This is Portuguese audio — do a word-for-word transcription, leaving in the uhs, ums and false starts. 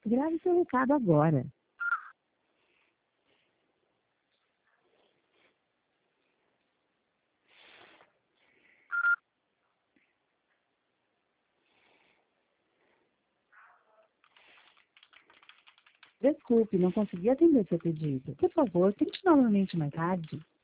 Grave seu recado agora. Desculpe, não consegui atender seu pedido. Por favor, tente novamente mais tarde.